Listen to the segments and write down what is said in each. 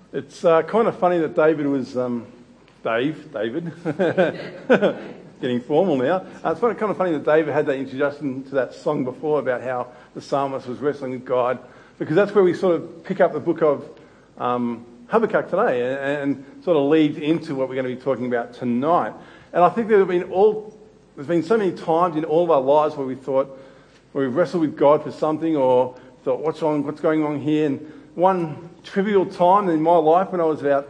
It's kind of funny that David was, David, getting formal now. It's kind of funny that David had that introduction to that song before about how the psalmist was wrestling with God, because that's where we sort of pick up the book of Habakkuk today and sort of leads into what we're going to be talking about tonight. And I think there's been so many times in all of our lives where we've wrestled with God for something or thought, what's going on here? And one trivial time in my life when I was about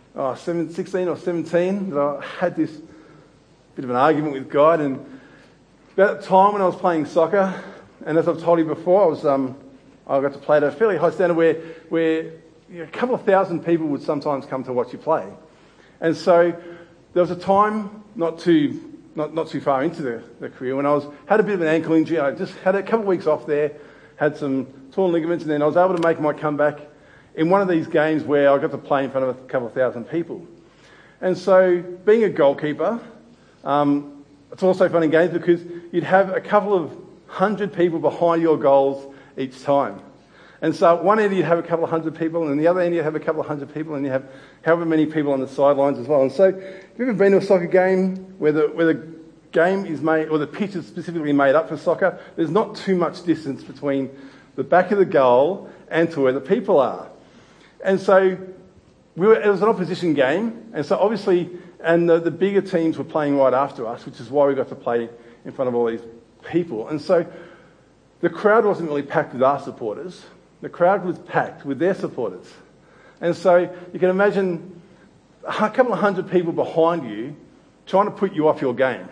16 or 17, that I had this bit of an argument with God. And about the time when I was playing soccer, and as I've told you before, I got to play at a fairly high standard where a couple of thousand people would sometimes come to watch you play. And so there was a time not too far into the career when I had a bit of an ankle injury. I just had a couple of weeks off there, had some torn ligaments, and then I was able to make my comeback in one of these games where I got to play in front of a couple of thousand people. And so being a goalkeeper, it's also fun in games because you'd have a couple of hundred people behind your goals each time. And so at one end you'd have a couple of hundred people, and on the other end you'd have a couple of hundred people, and you have however many people on the sidelines as well. And so if you've ever been to a soccer game where the game is made, or the pitch is specifically made up for soccer, there's not too much distance between the back of the goal and to where the people are. And so it was an opposition game, and so obviously, and the bigger teams were playing right after us, which is why we got to play in front of all these people. And so the crowd wasn't really packed with our supporters. The crowd was packed with their supporters. And so you can imagine a couple of hundred people behind you trying to put you off your game.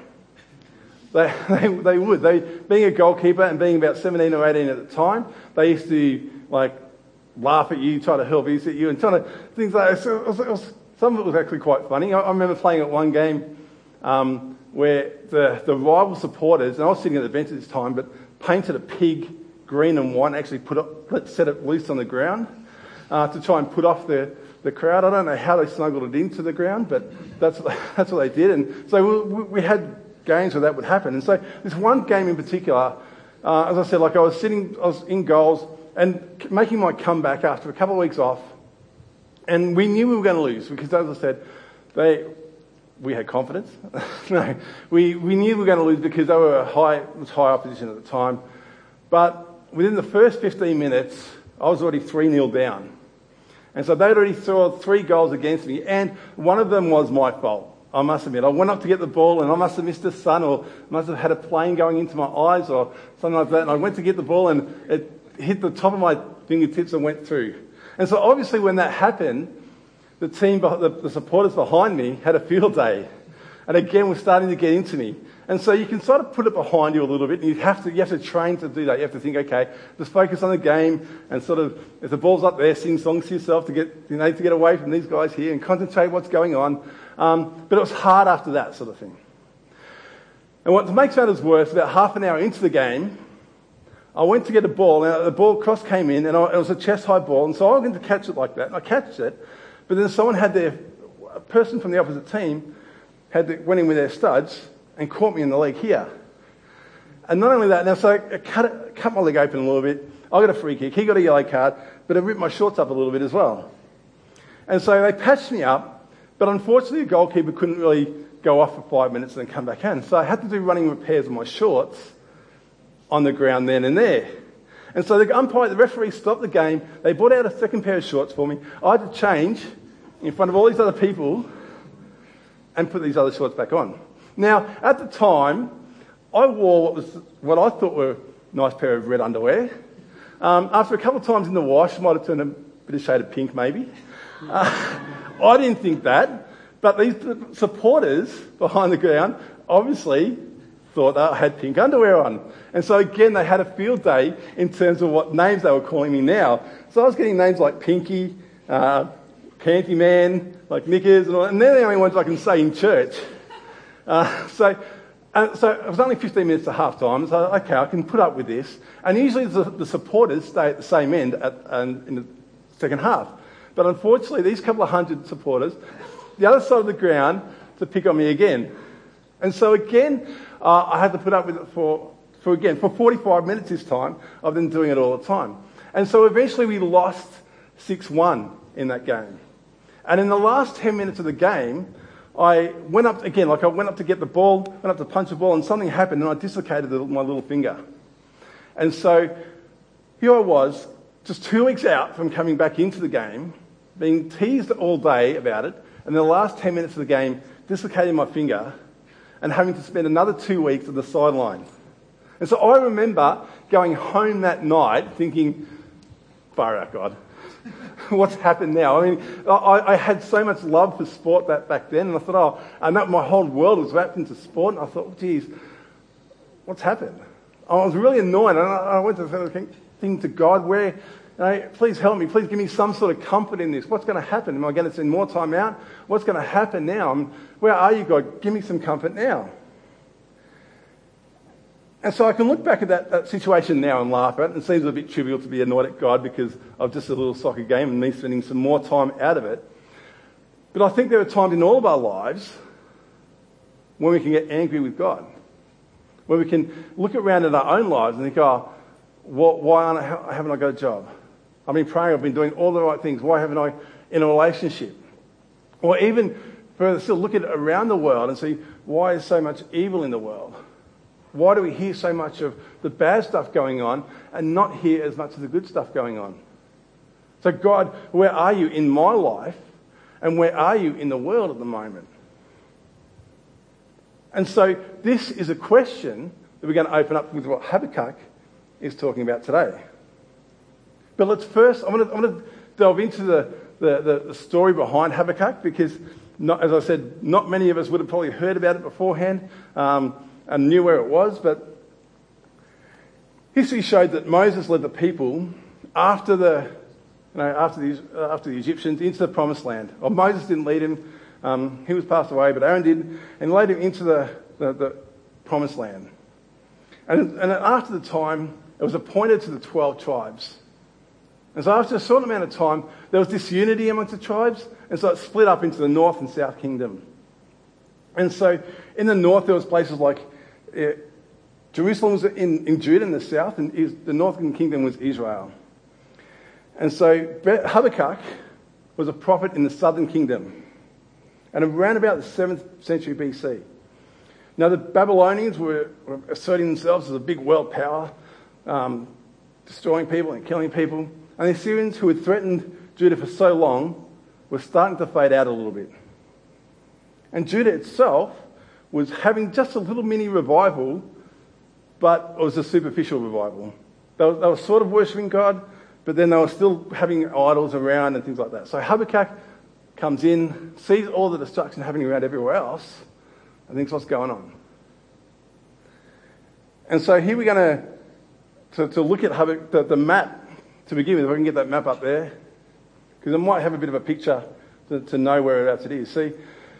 They would. Being a goalkeeper and being about 17 or 18 at the time, they used to laugh at you, try to help at you, and trying to things like that. So some of it was actually quite funny. I remember playing at one game where the rival supporters, and I was sitting at the bench at this time, but painted a pig green and white, and actually set it loose on the ground to try and put off the crowd. I don't know how they smuggled it into the ground, but that's what they did. And so we had games where that would happen. And so this one game in particular, as I said, I was in goals and making my comeback after a couple of weeks off, and we knew we were going to lose because, as I said, we had confidence. No, we knew we were going to lose because they were high opposition at the time. But within the first 15 minutes, I was already 3-0 down. And so they'd already scored 3 goals against me, and one of them was my fault. I must admit, I went up to get the ball and I must have missed the sun, or must have had a plane going into my eyes or something like that. And I went to get the ball and it hit the top of my fingertips and went through. And so obviously when that happened, the supporters behind me had a field day. And again, were starting to get into me. And so you can sort of put it behind you a little bit, and you have to train to do that. You have to think, okay, just focus on the game, and sort of, if the ball's up there, sing songs to yourself to get away from these guys here and concentrate what's going on. But it was hard after that sort of thing. And what makes matters worse, about half an hour into the game, I went to get a ball. Now the ball cross came in, and it was a chest-high ball, and so I went to catch it like that, and I catched it. But then a person from the opposite team went in with their studs and caught me in the leg here. And not only that, now so I cut my leg open a little bit. I got a free kick. He got a yellow card, but it ripped my shorts up a little bit as well. And so they patched me up, but unfortunately the goalkeeper couldn't really go off for 5 minutes and then come back in. So I had to do running repairs on my shorts on the ground then and there. And so the referee stopped the game. They brought out a second pair of shorts for me. I had to change in front of all these other people and put these other shorts back on. Now, at the time, I wore what I thought were a nice pair of red underwear. After a couple of times in the wash, might have turned a bit of shade of pink maybe. I didn't think that, but these supporters behind the ground obviously thought I had pink underwear on. And so again, they had a field day in terms of what names they were calling me now. So I was getting names like Pinky, Panty Man, like Knickers, and they're the only ones I can say in church. So it was only 15 minutes to half time, so okay, I can put up with this. And usually the supporters stay at the same end in the second half. But unfortunately, these couple of hundred supporters, the other side of the ground, to pick on me again. And so again, I had to put up with it for 45 minutes this time. I've been doing it all the time. And so eventually we lost 6-1 in that game. And in the last 10 minutes of the game, I went up to get the ball, went up to punch the ball, and something happened, and I dislocated my little finger. And so here I was, just 2 weeks out from coming back into the game, being teased all day about it, and in the last 10 minutes of the game, dislocating my finger, and having to spend another 2 weeks at the sideline. And so I remember going home that night thinking, far out, God. What's happened now? I mean, I had so much love for sport back then, and I thought, my whole world was wrapped into sport, and I thought, geez, what's happened? I was really annoyed, and I went to think to God, please help me, please give me some sort of comfort in this. What's going to happen? Am I going to spend more time out? What's going to happen now? Where are you, God? Give me some comfort now. And so I can look back at that situation now and laugh at it, and it seems a bit trivial to be annoyed at God because of just a little soccer game and me spending some more time out of it. But I think there are times in all of our lives when we can get angry with God, when we can look around at our own lives and think, why haven't I got a job? I've been praying, I've been doing all the right things. Why haven't I in a relationship? Or even further still, look at around the world and see, why is so much evil in the world? Why do we hear so much of the bad stuff going on and not hear as much of the good stuff going on? So God, where are you in my life and where are you in the world at the moment? And so this is a question that we're going to open up with what Habakkuk is talking about today. But let's first, I want to delve into the story behind Habakkuk because, as I said, not many of us would have probably heard about it beforehand. And knew where it was, but history showed that Moses led the people after the Egyptians into the Promised Land. Well, Moses didn't lead him; he was passed away, but Aaron did, and led him into the Promised Land. And after the time, it was appointed to the 12 tribes. And so after a certain amount of time, there was disunity amongst the tribes, and so it split up into the North and South Kingdom. And so in the north, there was places like Jerusalem was in Judah in the south, and the northern kingdom was Israel. And so Habakkuk was a prophet in the southern kingdom, and around about the 7th century BC. Now the Babylonians were asserting themselves as a big world power, destroying people and killing people, and the Assyrians, who had threatened Judah for so long, were starting to fade out a little bit. And Judah itself was having just a little mini revival, but it was a superficial revival. They were sort of worshipping God, but then they were still having idols around and things like that. So Habakkuk comes in, sees all the destruction happening around everywhere else, and thinks, what's going on? And so here we're going to look at Habakkuk, the map to begin with. If I can get that map up there, because it might have a bit of a picture to know whereabouts it is. See,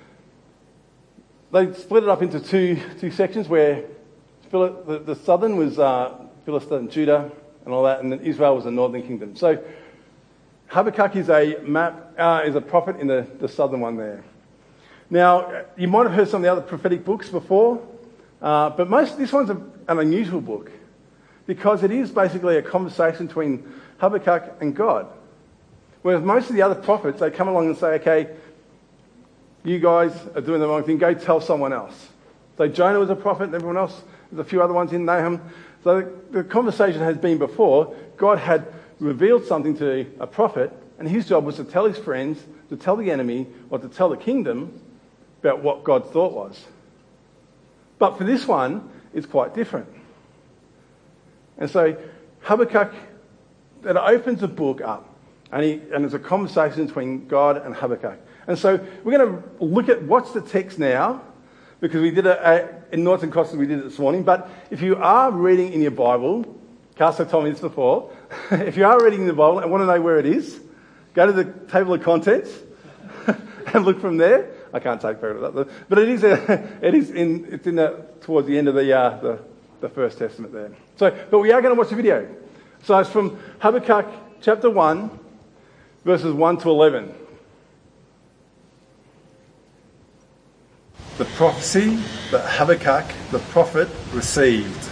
they split it up into two sections where the southern was Philistine, Judah, and all that, and then Israel was the northern kingdom. So Habakkuk is a prophet in the southern one there. Now, you might have heard some of the other prophetic books before, but this one's an unusual book because it is basically a conversation between Habakkuk and God. Whereas most of the other prophets, they come along and say, okay, you guys are doing the wrong thing, go tell someone else. So Jonah was a prophet and everyone else, there's a few other ones in Nahum. So the conversation has been before, God had revealed something to a prophet and his job was to tell his friends, to tell the enemy, or to tell the kingdom about what God's thought was. But for this one, it's quite different. And so Habakkuk, that opens the book up and it's a conversation between God and Habakkuk. And so we're going to look at what's the text now, because we did in Norton Costa, we did it this morning. But if you are reading in your Bible, Carso told me this before, if you are reading in the Bible and want to know where it is, go to the table of contents and look from there. I can't take credit of that, but it's towards the end of the First Testament there. So, but we are going to watch a video. So it's from Habakkuk chapter 1, verses 1 to 11. The prophecy that Habakkuk the prophet received.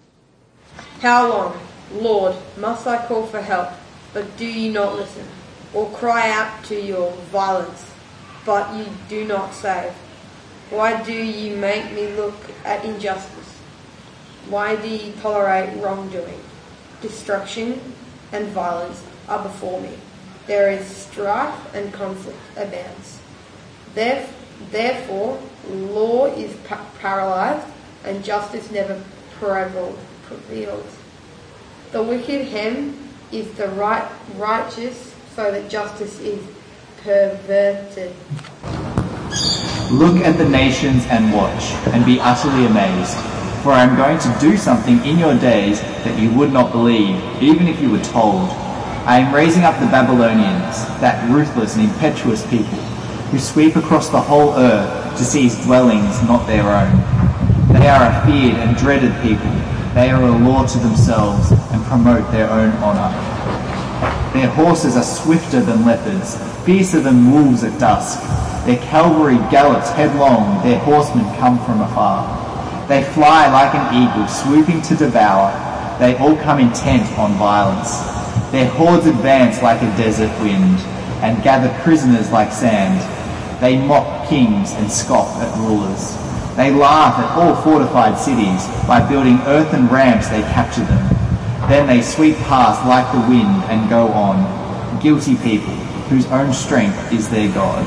How long, Lord, must I call for help, but do ye not listen? or cry out to your violence, but you do not save. Why do you make me look at injustice? Why do you tolerate wrongdoing? Destruction and violence are before me. There is strife and conflict abounds. Therefore, law is paralyzed and justice never prevails. The wicked hem is the righteous, so that justice is perverted. Look at the nations and watch, and be utterly amazed. For I am going to do something in your days that you would not believe, even if you were told. I am raising up the Babylonians, that ruthless and impetuous people, who sweep across the whole earth to seize dwellings not their own. They are a feared and dreaded people. They are a law to themselves and promote their own honour. Their horses are swifter than leopards, fiercer than wolves at dusk. Their cavalry gallops headlong, their horsemen come from afar. They fly like an eagle, swooping to devour. They all come intent on violence. Their hordes advance like a desert wind, and gather prisoners like sand. They mock kings and scoff at rulers. They laugh at all fortified cities. By building earthen ramps they capture them. Then they sweep past like the wind and go on. Guilty people, whose own strength is their God.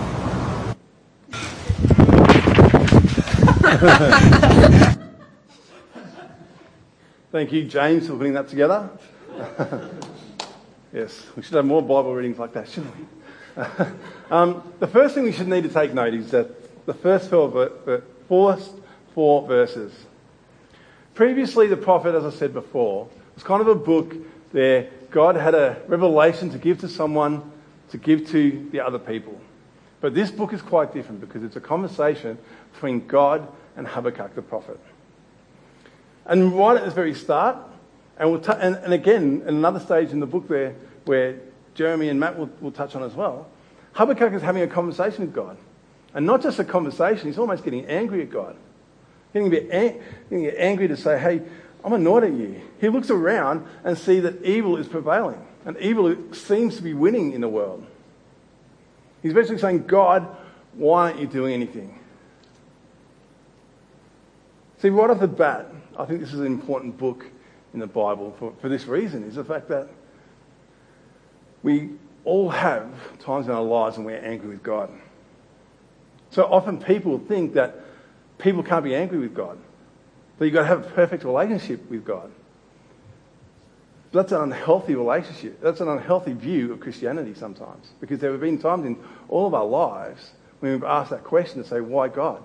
Thank you, James, for putting that together. Yes, we should have more Bible readings like that, shouldn't we? The first thing we should need to take note is that the first four verses. Previously, the prophet, as I said before, was kind of a book there. God had a revelation to give to someone, to give to the other people. But this book is quite different because it's a conversation between God and Habakkuk the prophet. And right at the very start, and again, in another stage in the book there, where Jeremy and Matt will touch on as well, Habakkuk is having a conversation with God. And not just a conversation, he's almost getting angry at God. Getting angry to say, hey, I'm annoyed at you. He looks around and sees that evil is prevailing. And evil seems to be winning in the world. He's basically saying, God, why aren't you doing anything? See, right off the bat, I think this is an important book in the Bible for this reason, is the fact that we all have times in our lives when we're angry with God. So often people think that people can't be angry with God, that you've got to have a perfect relationship with God. That's an unhealthy relationship. That's an unhealthy view of Christianity sometimes, because there have been times in all of our lives when we've asked that question to say, why God?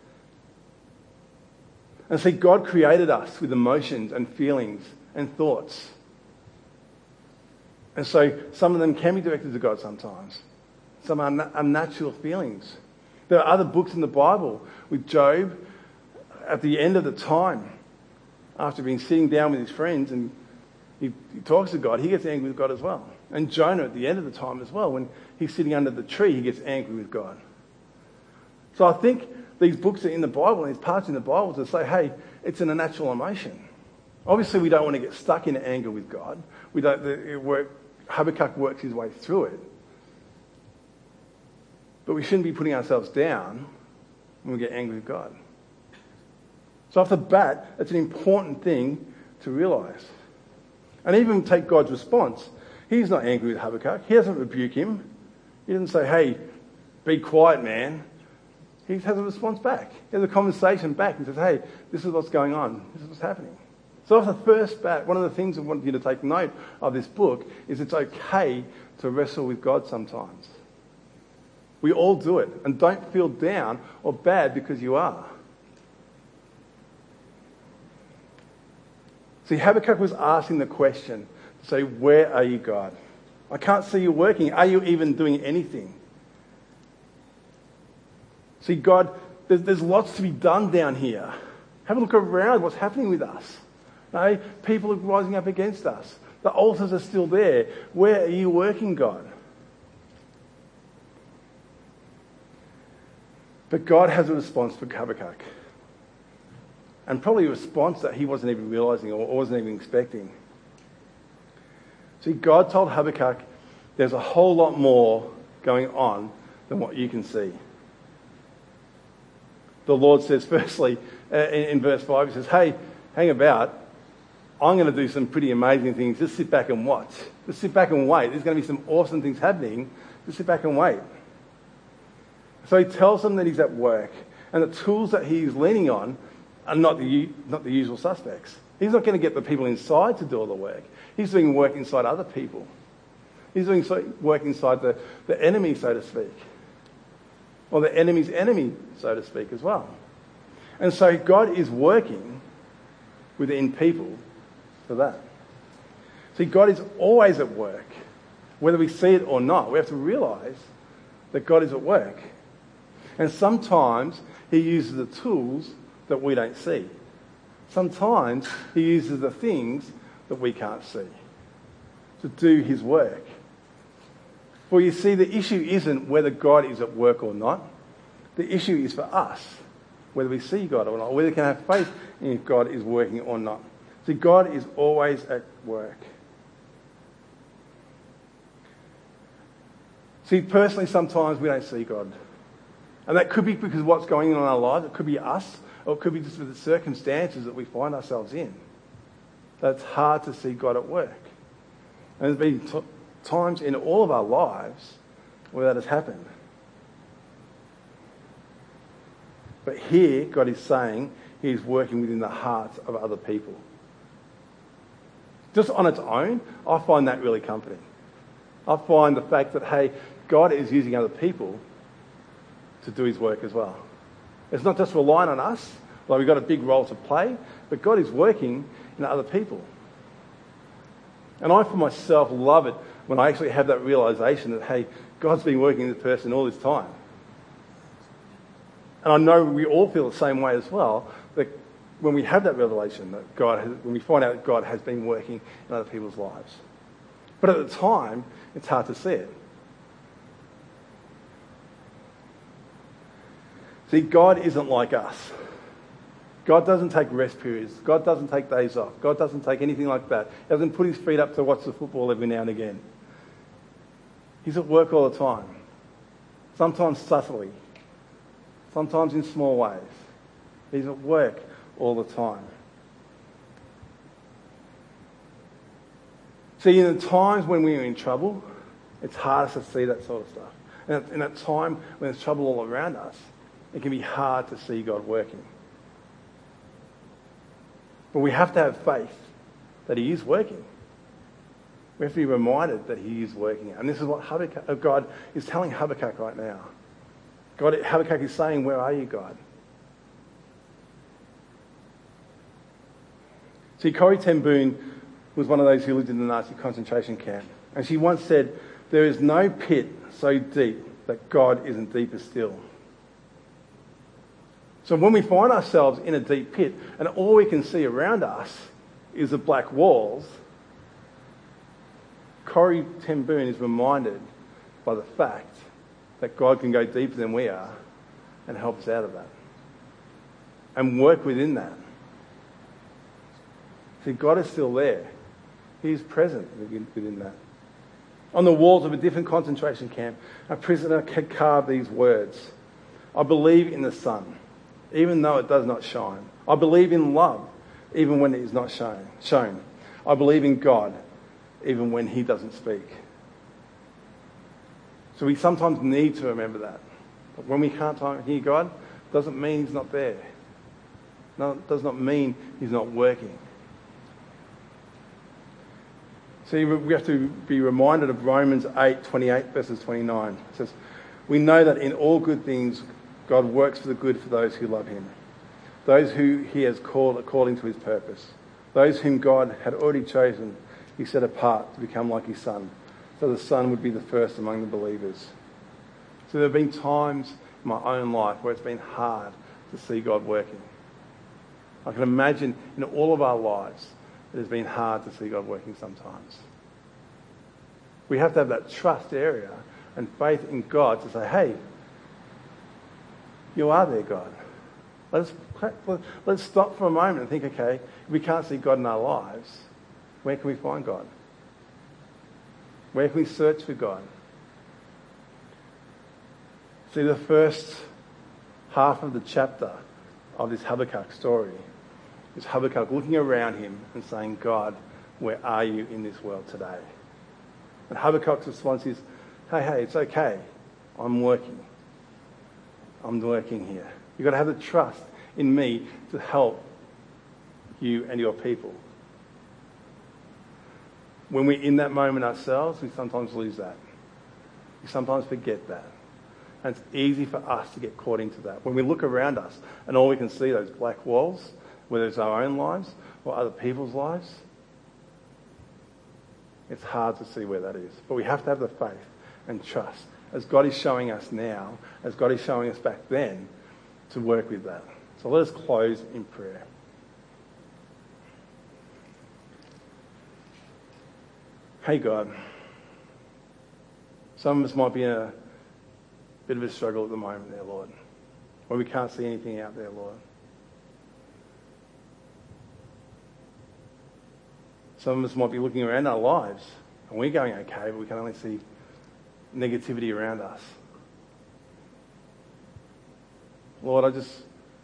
And see, God created us with emotions and feelings and thoughts. And so some of them can be directed to God sometimes. Some are unnatural feelings. There are other books in the Bible with Job at the end of the time, after being sitting down with his friends and he talks to God, he gets angry with God as well. And Jonah at the end of the time as well, when he's sitting under the tree, he gets angry with God. So I think these books are in the Bible, and these parts in the Bible to say, hey, it's an unnatural emotion. Obviously, we don't want to get stuck in anger with God. Habakkuk works his way through it. But we shouldn't be putting ourselves down when we get angry with God. So off the bat, it's an important thing to realise. And even take God's response. He's not angry with Habakkuk. He doesn't rebuke him. He doesn't say, hey, be quiet, man. He has a response back. He has a conversation back and says, hey, this is what's going on. This is what's happening. So off the first bat, one of the things I want you to take note of this book is it's okay to wrestle with God sometimes. We all do it. And don't feel down or bad because you are. See, Habakkuk was asking the question to say, where are you, God? I can't see you working. Are you even doing anything? See, God, there's lots to be done down here. Have a look around what's happening with us. No, people are rising up against us. The altars are still there. Where are you working, God? But God has a response for Habakkuk. And probably a response that he wasn't even realising or wasn't even expecting. See, God told Habakkuk there's a whole lot more going on than what you can see. The Lord says, firstly, in verse 5, he says, hey, hang about. I'm going to do some pretty amazing things. Just sit back and watch. Just sit back and wait. There's going to be some awesome things happening. Just sit back and wait. So he tells them that he's at work, and the tools that he's leaning on are not the usual suspects. He's not going to get the people inside to do all the work. He's doing work inside other people. He's doing work inside the enemy, so to speak. Or the enemy's enemy, so to speak, as well. And so God is working within people for that. See, God is always at work. Whether we see it or not, we have to realise that God is at work. And sometimes he uses the tools that we don't see. Sometimes he uses the things that we can't see to do his work. Well, you see, the issue isn't whether God is at work or not. The issue is for us, whether we see God or not, whether we can have faith in if God is working or not. See, God is always at work. See, personally, sometimes we don't see God. And that could be because of what's going on in our lives. It could be us, or it could be just with the circumstances that we find ourselves in. That it's hard to see God at work. And there's been times in all of our lives where that has happened. But here, God is saying he is working within the hearts of other people. Just on its own, I find that really comforting. I find the fact that, hey, God is using other people to do his work as well. It's not just relying on us, like we've got a big role to play, but God is working in other people. And I, for myself, love it when I actually have that realisation that, hey, God's been working in this person all this time. And I know we all feel the same way as well, that when we have that revelation, that when we find out that God has been working in other people's lives. But at the time, it's hard to see it. See, God isn't like us. God doesn't take rest periods. God doesn't take days off. God doesn't take anything like that. He doesn't put his feet up to watch the football every now and again. He's at work all the time. Sometimes subtly. Sometimes in small ways. He's at work all the time. See, in the times when we're in trouble, it's hardest to see that sort of stuff. And in that time when there's trouble all around us, it can be hard to see God working. But we have to have faith that he is working. We have to be reminded that he is working. And this is what God is telling Habakkuk right now. Habakkuk is saying, where are you, God? See, Corrie ten Boom was one of those who lived in the Nazi concentration camp. And she once said, there is no pit so deep that God isn't deeper still. So when we find ourselves in a deep pit and all we can see around us is the black walls, Corrie ten Boom is reminded by the fact that God can go deeper than we are and help us out of that and work within that. See, God is still there. He is present within that. On the walls of a different concentration camp, a prisoner had carved these words: I believe in the sun, even though it does not shine. I believe in love, even when it is not shown. I believe in God, even when he doesn't speak. So we sometimes need to remember that. But when we can't hear God, doesn't mean he's not there. No, it does not mean he's not working. See, we have to be reminded of Romans 8:28 verses 29. It says, we know that in all good things God works for the good for those who love him, those who he has called according to his purpose, those whom God had already chosen, he set apart to become like his son, so the son would be the first among the believers. So there have been times in my own life where it's been hard to see God working. I can imagine in all of our lives it has been hard to see God working sometimes. We have to have that trust area and faith in God to say, hey, you are there, God. Let's stop for a moment and think, okay, if we can't see God in our lives, where can we find God? Where can we search for God? See, the first half of the chapter of this Habakkuk story is Habakkuk looking around him and saying, God, where are you in this world today? And Habakkuk's response is, hey, it's okay. I'm working. I'm working here. You've got to have the trust in me to help you and your people. When we're in that moment ourselves, we sometimes lose that. We sometimes forget that. And it's easy for us to get caught into that. When we look around us and all we can see those black walls, whether it's our own lives or other people's lives, it's hard to see where that is. But we have to have the faith and trust, as God is showing us now, as God is showing us back then, to work with that. So let us close in prayer. Hey God, some of us might be in a bit of a struggle at the moment there, Lord, where we can't see anything out there, Lord. Some of us might be looking around our lives and we're going okay, but we can only see negativity around us. Lord, I just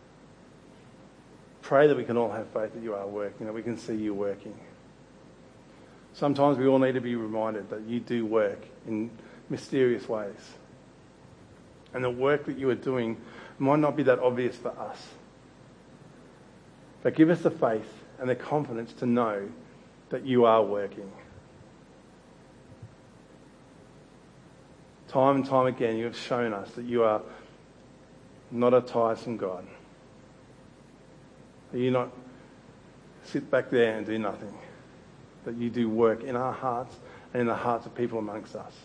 pray that we can all have faith that you are working, that we can see you working. Sometimes we all need to be reminded that you do work in mysterious ways. And the work that you are doing might not be that obvious for us. But give us the faith and the confidence to know that you are working. Time and time again, you have shown us that you are not a tiresome God. That you not sit back there and do nothing. That you do work in our hearts and in the hearts of people amongst us.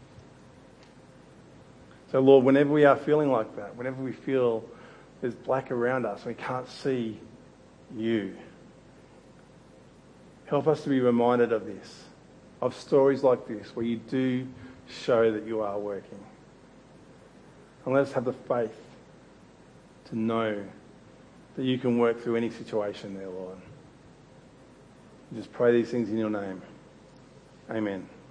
So Lord, whenever we are feeling like that, whenever we feel there's black around us and we can't see you, help us to be reminded of this, of stories like this, where you do show that you are working. And let us have the faith to know that you can work through any situation there, Lord. We just pray these things in your name. Amen.